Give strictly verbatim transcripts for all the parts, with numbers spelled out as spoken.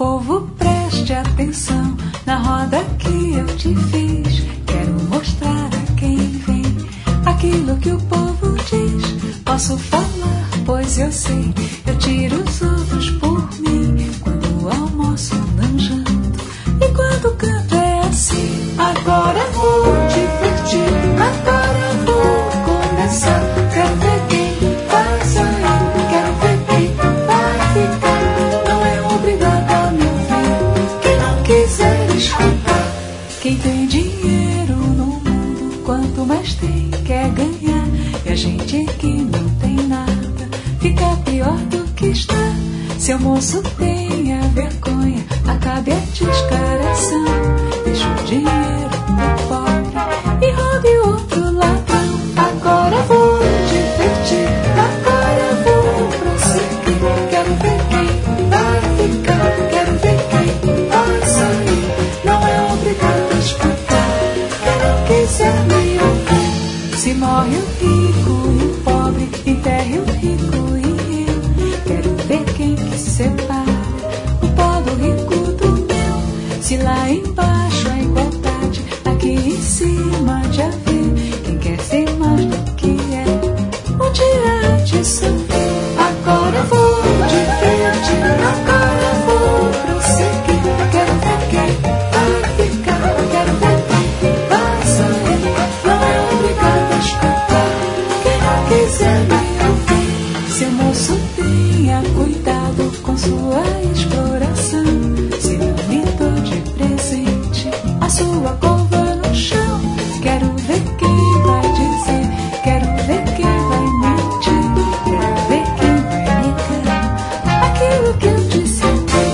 povo, preste atenção na roda que eu te fiz. Quero mostrar a quem vem aquilo que o povo diz. Posso falar, pois eu sei, eu tiro os outros por mim. Quando almoço não janto e quando canto é assim. Agora vou divertir, agora vou começar. Quero ver quem vai sair, quero ver quem vai ficar. Não é obrigado a me ouvir, quem não quiser escutar. Quem tem dinheiro no mundo, quanto mais tem, quer ganhar. E a gente que não tem nada, fica pior do que está. Seu moço tenha vergonha, acabe a descaração. Deixa o dinheiro no pobre e roube outro ladrão. Agora vou divertir, agora vou prosseguir. Quero ver quem vai ficar, quero ver quem vai sair. Não é obrigado a escutar, quem não quiser me ouvir. Se morre o rico e o pobre, enterre o rico e eu. Quero ver quem que separa o pó do rico do meu. Se lá embaixo a igualdade, aqui em cima de haver. Quem quer ser mais do que é, um dia há de sofrer. Agora vou divertir, agora vou prosseguir. Quero ver quem vai ficar, quero ver quem vai sair. Não é obrigado a escutar, quem não quiser me ouvir. Seu moço tenha cuidado com sua exploração. Se não me dou de presente a sua cova no chão. Quero ver quem vai dizer, quero ver quem vai mentir. Quero ver quem vai negar aquilo que eu disse.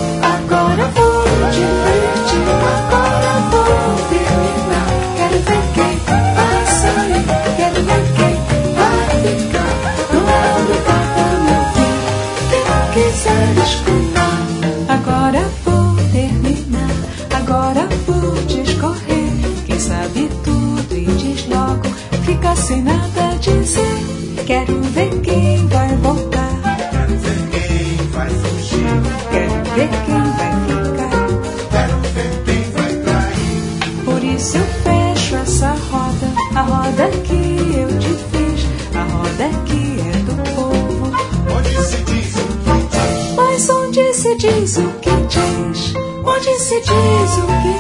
Agora vou divertir, agora vou terminar. Quero ver quem vai sair, quero ver quem vai ficar. Não é obrigado a me ouvir, quem não quiser escutar. Agora vou terminar, agora vou discorrer. Quem sabe tudo e diz logo, fica sem nada a dizer. Quero ver quem vai voltar, Quero ver quem vai fugir, quero ver quem vai ficar. quero ver quem vai trair. Por isso eu fecho essa roda, a roda que eu te fiz, a roda que é do povo. Onde se diz o que diz, Mas onde se diz o que diz? Onde se diz o que